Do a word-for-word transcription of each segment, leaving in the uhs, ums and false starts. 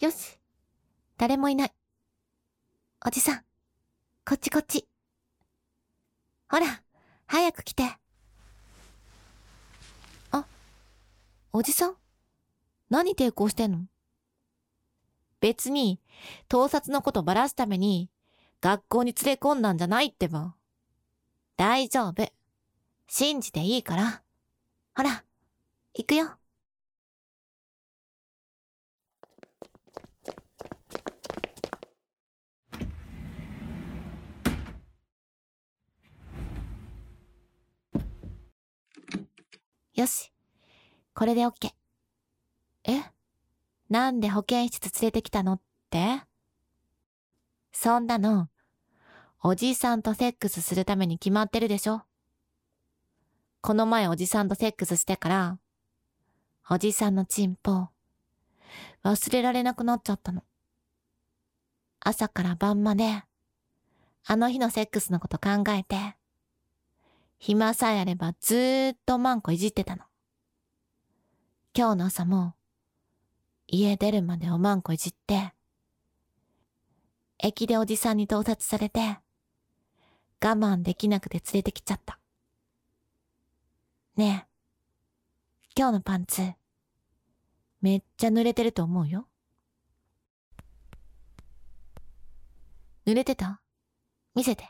よし。誰もいない。おじさん、こっちこっち。ほら、早く来て。あ、おじさん？何抵抗してんの？別に、盗撮のことばらすために、学校に連れ込んだんじゃないってば。大丈夫。信じていいから。ほら、行くよ。よし。これで オーケー。え？なんで保健室連れてきたのって？そんなの、おじさんとセックスするために決まってるでしょ。この前おじさんとセックスしてから、おじさんのチンポ、忘れられなくなっちゃったの。朝から晩まで、あの日のセックスのこと考えて、暇さえあればずーっとマンコいじってたの。今日の朝も、家出るまでおまんこいじって、駅でおじさんに盗撮されて、我慢できなくて連れてきちゃった。ねえ、今日のパンツ、めっちゃ濡れてると思うよ。濡れてた？見せて。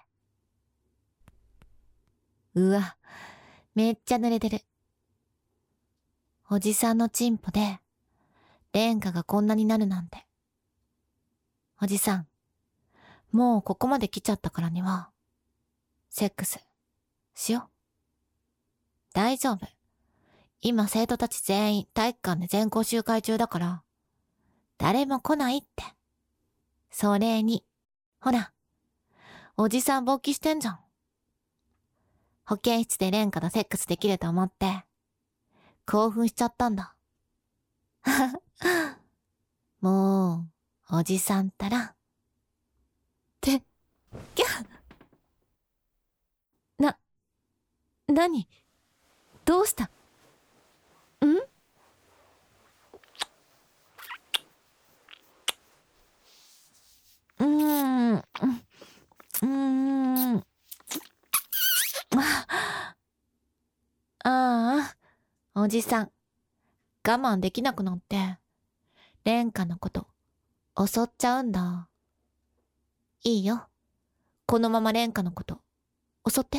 うわ、めっちゃ濡れてる。おじさんのチンポで、レンガがこんなになるなんて。おじさん、もうここまで来ちゃったからには、セックス、しよう。大丈夫。今生徒たち全員体育館で全校集会中だから、誰も来ないって。それに、ほら、おじさん勃起してんじゃん。保健室でレンカとセックスできると思って、興奮しちゃったんだ。もう、おじさんったら。って、キャな、なに？どうした？ん？うーん、うーん。ああ、おじさん、我慢できなくなって、レンカのこと、襲っちゃうんだ。いいよ。このままレンカのこと、襲って。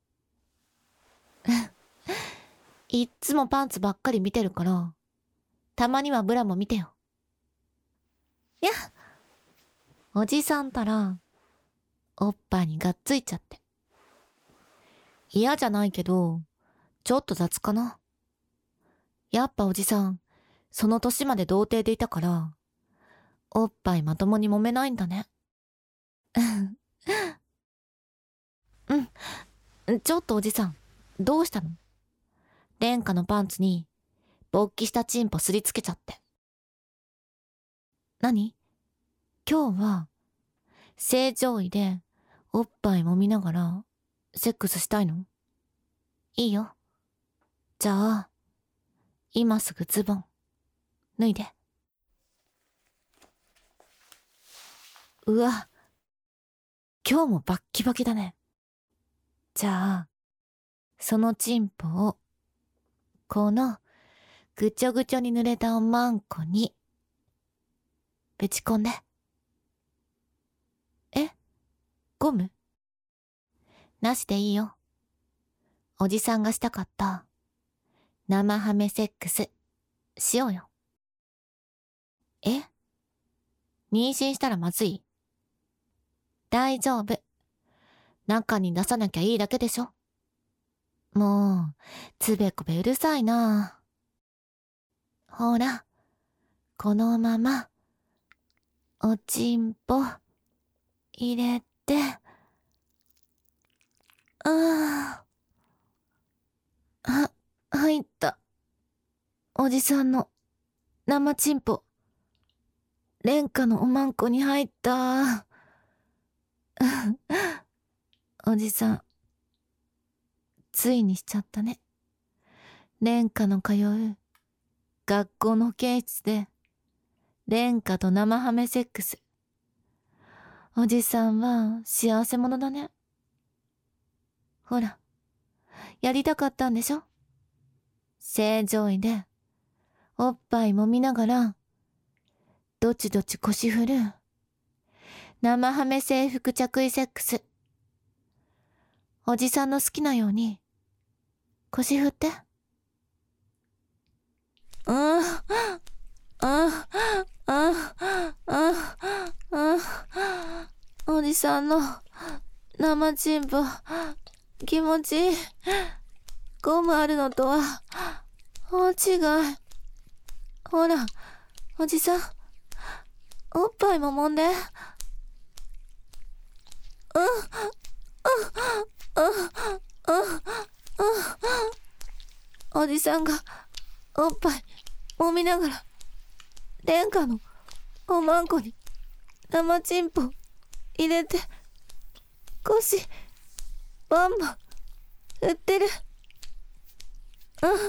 いっつもパンツばっかり見てるから、たまにはブラも見てよ。やっ、おじさんたら、おっぱいにがっついちゃって。嫌じゃないけど、ちょっと雑かな。やっぱおじさん、その年まで童貞でいたから、おっぱいまともに揉めないんだね。うん。ちょっとおじさん、どうしたの？レンカのパンツに、勃起したチンポすりつけちゃって。何？今日は、正常位で、おっぱい揉みながら、セックスしたいの？いいよ。じゃあ、今すぐズボン、脱いで。うわ、今日もバッキバキだね。じゃあ、そのチンポを、この、ぐちょぐちょに濡れたおまんこに、ぶち込んで。え？ゴム？なしでいいよ。おじさんがしたかった、生ハメセックス、しようよ。え？妊娠したらまずい？大丈夫。中に出さなきゃいいだけでしょ。もう、つべこべうるさいな。ほら、このまま、おちんぽ、入れて、ああ、は、入った。おじさんの、生ちんぽ、レンカのおまんこに入った。おじさん、ついにしちゃったね。レンカの通う学校の保健室で蓮華と生ハメセックス。おじさんは幸せ者だね。ほら、やりたかったんでしょ？正常位で、おっぱい揉みながら、どちどち腰振る、生ハメ制服着衣セックス。おじさんの好きなように、腰振って。うん、うん、うん、うん、うん、うん。おじさんの生チンポ、気持ちいい。ゴムあるのとは、大違い。ほら、おじさん、おっぱいも揉んで。うん、うん、うん、うん、うん、うん。おじさんが、おっぱい、揉みながら、蓮華のおまんこに、生チンポ、入れて、腰、バンバン、振ってる。うん、うん、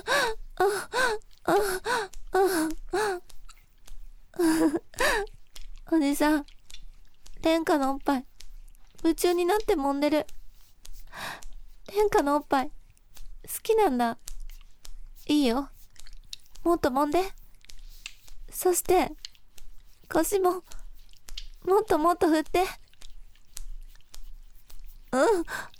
うん、うん、うん。おじさん、蓮華のおっぱい、夢中になって揉んでる。蓮華のおっぱい、好きなんだ。いいよ。もっと揉んで。そして、腰も、もっともっと振って。うん、うん、うん、うん、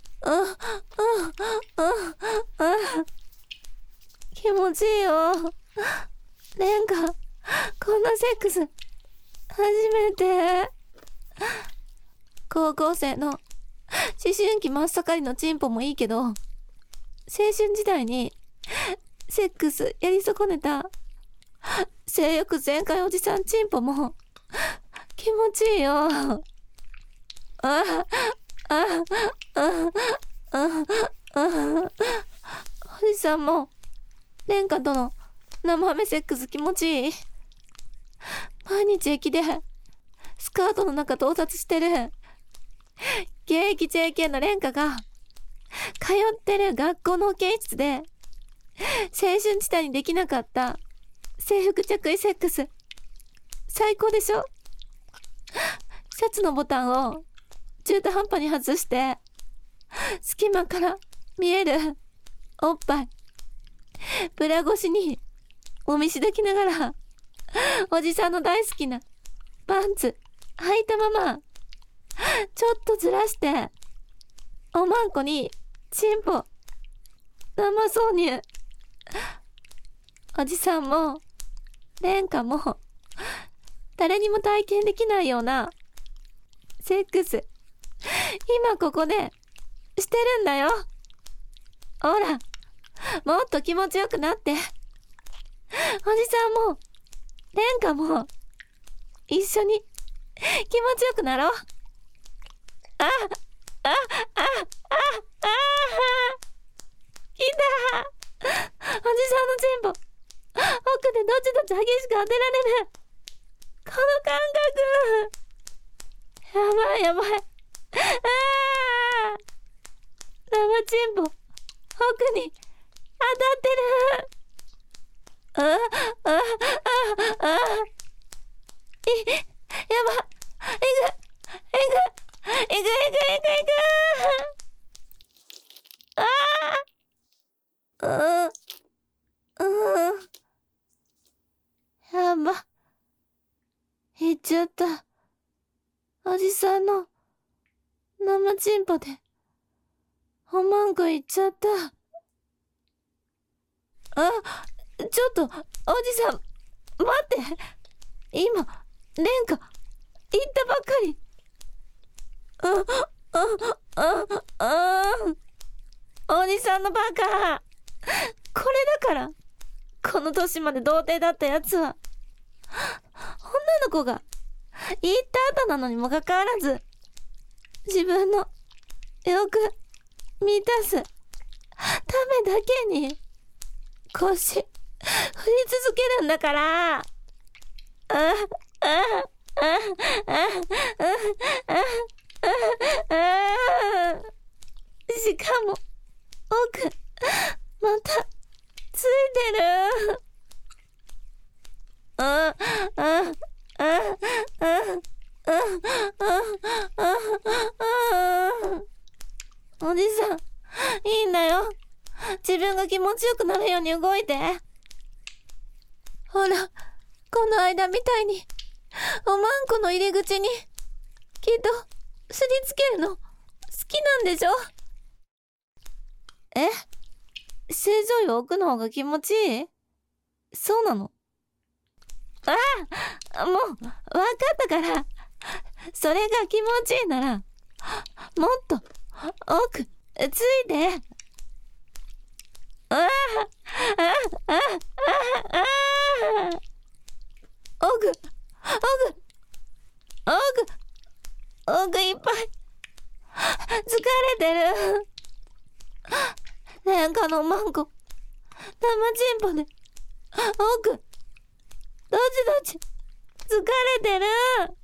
うん。気持ちいいよ。蓮華、こんなセックス、初めて。高校生の思春期真っ盛りのチンポもいいけど、青春時代にセックスやり損ねた性欲全開おじさんチンポも気持ちいいよ。ああ、ああ、ああ、あおじさんも蓮華との生ハメセックス気持ちいい。毎日駅でスカートの中盗撮してる現役 ジェーケー の蓮華が通ってる学校の保健室で青春時代にできなかった制服着衣セックス最高でしょ？シャツのボタンを中途半端に外して隙間から見えるおっぱいブラ越しにもみしだきながらおじさんの大好きなパンツ履いたままちょっとずらしておまんこにチンポ生挿入。おじさんも蓮華も誰にも体験できないようなセックス今ここでしてるんだよ。ほら、もっと気持ちよくなって。おじさんも蓮華も一緒に気持ちよくなろう。あ、あ、あ、あ、あ、あ、来た。おじさんのチンポ奥でどちどち激しく当てられるこの感覚。やばいやばい。ああ、生チンポ奥に当たってる。ああ、ああ、ああ、い、やば、えぐ、えぐ、えぐ、えぐ、えぐ、えぐ。ああ、うん、うん。やば。行っちゃった。おじさんの生チンポでおまんこ行っちゃった。あ、ちょっと、おじさん、待って。今、蓮華、行ったばっかり。うん、うん、うん、うん。おじさんのバカ。これだから、この年まで童貞だったやつは、女の子が言った後なのにもかかわらず、自分の欲満たすためだけに腰振り続けるんだから。ああああああああしかも奥またついてる。ああいいんだよ。自分が気持ちよくなるように動いて。ほら、この間みたいに、おまんこの入り口に、きっと、すりつけるの、好きなんでしょ？え？正常位を置くの方が気持ちいい？そうなの？ああ、もう、わかったから。それが気持ちいいなら、もっと、奥、ついて。ああ、ああ、ああ、ああ。奥、奥、奥、奥いっぱい。疲れてる。殿下のマンコ、生チンポで、奥、どっちどっち、疲れてる。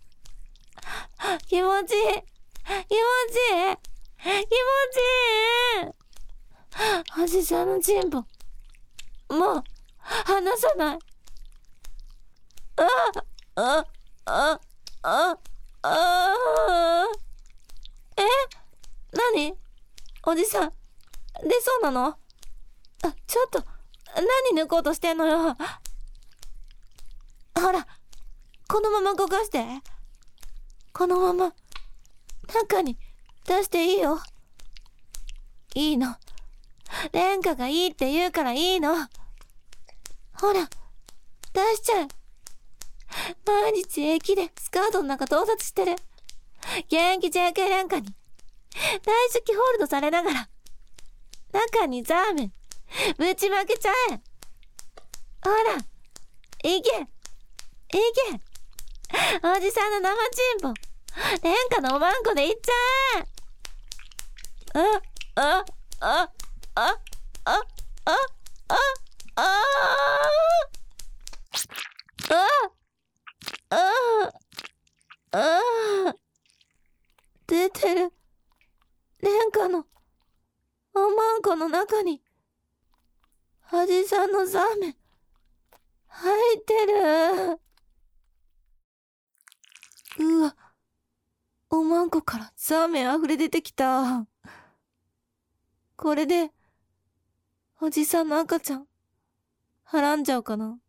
気持ちいい、気持ちいい、気持ちいい。おじさんのチンポ、もう、離さない。ああ、あ、あ、あ、あ、え？何？おじさん、出そうなの？あ、ちょっと、何抜こうとしてんのよ。ほら、このまま動かして。このまま、中に出していいよ。いいの。蓮華がいいって言うからいいの。ほら、出しちゃえ。毎日駅でスカートの中盗撮してる。元気 ジェーケー 蓮華に、大好きホールドされながら、中にザーメン、ぶちまけちゃえ。ほら、いけ、いけ。おじさんの生チンポ、蓮華のおまんこでいっちゃえ。あ、あ、あ、あ、あ、あ、あ、あ、あ、あ、あ、あ、出てる。蓮華のおまんこの中に、おじさんのザーメン、入ってる。うわ、おまんこからザーメン溢れ出てきた。これで、おじさんの赤ちゃん、はらんじゃうかな。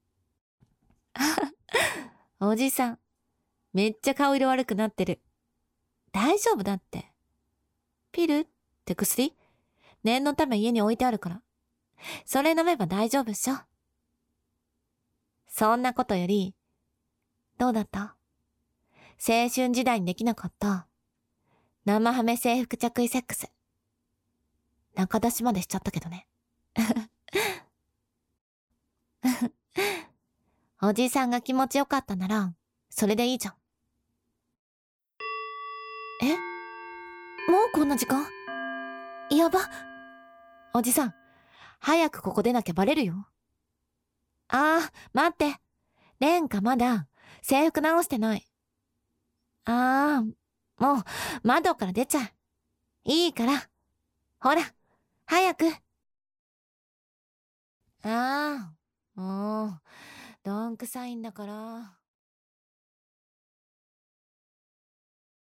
おじさん、めっちゃ顔色悪くなってる。大丈夫だって。ピルって薬？念のため家に置いてあるから。それ飲めば大丈夫っしょ。そんなことより、どうだった？青春時代にできなかった、生ハメ制服着衣セックス。中出しまでしちゃったけどね。おじさんが気持ちよかったなら、それでいいじゃん。え？もうこんな時間？やば。おじさん、早くここ出なきゃバレるよ。あー、待って。蓮華まだ、制服直してない。あー、もう、窓から出ちゃう。いいから。ほら、早く。あー、もう、どんくさいんだから。